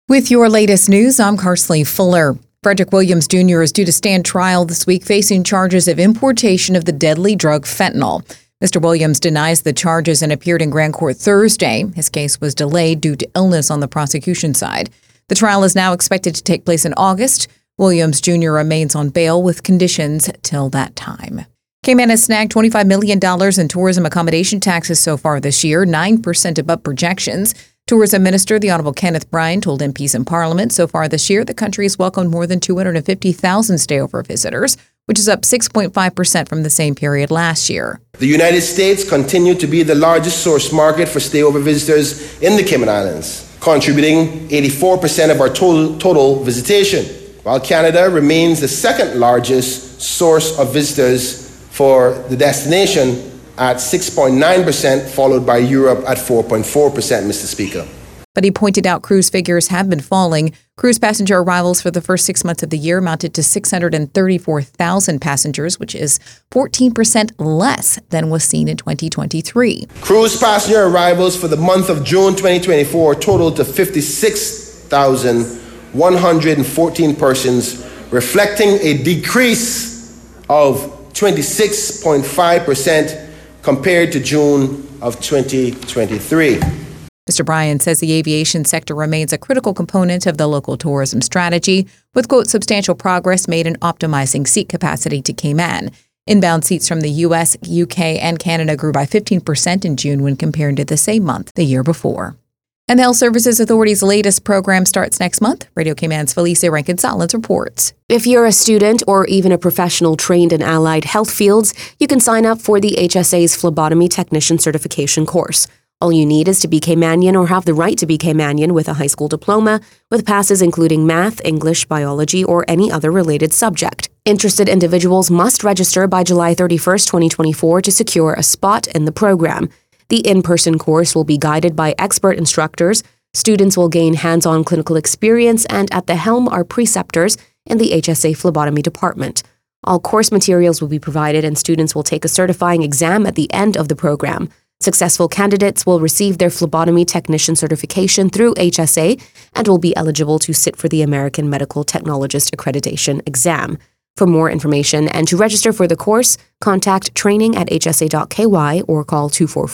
With your latest news, I'm Carsley Fuller. Frederick Williams Jr. is due to stand trial this week facing charges of importation of the deadly drug fentanyl. Mr. Williams denies the charges and appeared in Grand Court Thursday. His case was delayed due to illness on the prosecution side. The trial is now expected to take place in August. Williams Jr. remains on bail with conditions till that time. Cayman has snagged $25 million in tourism accommodation taxes so far this year, 9% above projections. Tourism Minister, the Honorable Kenneth Bryan, told MPs in Parliament so far this year the country has welcomed more than 250,000 stayover visitors, which is up 6.5% from the same period last year. The United States continued to be the largest source market for stayover visitors in the Cayman Islands, contributing 84% of our total visitation, while Canada remains the second largest source of visitors for the destination at 6.9%, followed by Europe at 4.4%, Mr. Speaker. But he pointed out cruise figures have been falling. Cruise passenger arrivals for the first 6 months of the year amounted to 634,000 passengers, which is 14% less than was seen in 2023. Cruise passenger arrivals for the month of June 2024 totaled to 56,114 persons, reflecting a decrease of 26.5% compared to June of 2023. Mr. Bryan says the aviation sector remains a critical component of the local tourism strategy, with, quote, substantial progress made in optimizing seat capacity to Cayman. Inbound seats from the U.S., U.K., and Canada grew by 15% in June when compared to the same month the year before. And the Health Services Authority's latest program starts next month. Radio Cayman's Felicia Rankin-Solins reports. If you're a student or even a professional trained in allied health fields, you can sign up for the HSA's phlebotomy technician certification course. All you need is to be Caymanian or have the right to be Caymanian with a high school diploma, with passes including math, English, biology, or any other related subject. Interested individuals must register by July 31st, 2024 to secure a spot in the program. The in-person course will be guided by expert instructors. Students will gain hands-on clinical experience, and at the helm are preceptors in the HSA phlebotomy department. All course materials will be provided, and students will take a certifying exam at the end of the program. Successful candidates will receive their phlebotomy technician certification through HSA and will be eligible to sit for the American Medical Technologist Accreditation exam. For more information and to register for the course, contact training@hsa.ky or call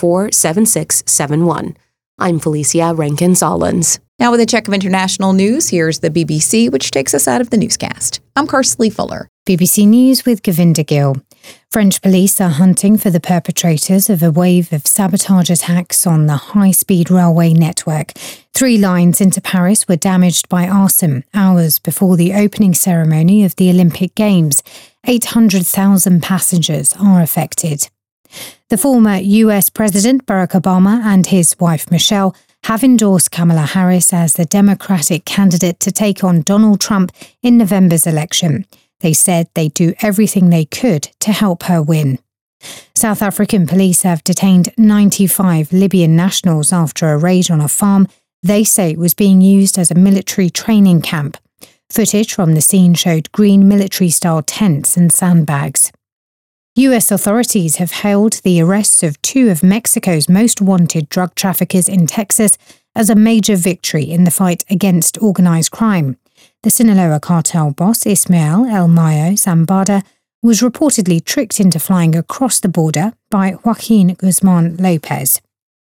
244-7671. I'm Felicia Rankin-Solins. Now with a check of international news, here's the BBC, which takes us out of the newscast. I'm Carsley Fuller. BBC News with Govinda Gill. French police are hunting for the perpetrators of a wave of sabotage attacks on the high-speed railway network. 3 lines into Paris were damaged by arson hours before the opening ceremony of the Olympic Games. 800,000 passengers are affected. The former US President Barack Obama and his wife Michelle have endorsed Kamala Harris as the Democratic candidate to take on Donald Trump in November's election. They said they'd do everything they could to help her win. South African police have detained 95 Libyan nationals after a raid on a farm they say was being used as a military training camp. Footage from the scene showed green military-style tents and sandbags. US authorities have hailed the arrests of 2 of Mexico's most wanted drug traffickers in Texas as a major victory in the fight against organized crime. The Sinaloa cartel boss Ismael El Mayo Zambada was reportedly tricked into flying across the border by Joaquin Guzman Lopez.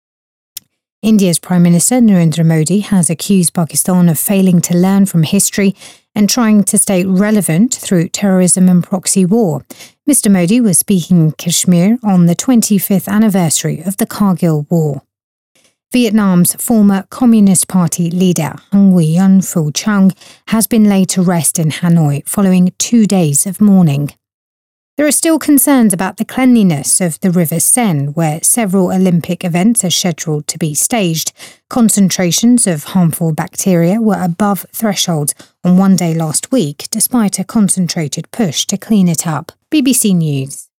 India's Prime Minister Narendra Modi has accused Pakistan of failing to learn from history and trying to stay relevant through terrorism and proxy war. Mr. Modi was speaking in Kashmir on the 25th anniversary of the Kargil War. Vietnam's former Communist Party leader Hung Nguyen Phu Trong has been laid to rest in Hanoi following 2 days of mourning. There are still concerns about the cleanliness of the River Seine, where several Olympic events are scheduled to be staged. Concentrations of harmful bacteria were above thresholds on one day last week, despite a concentrated push to clean it up. BBC News.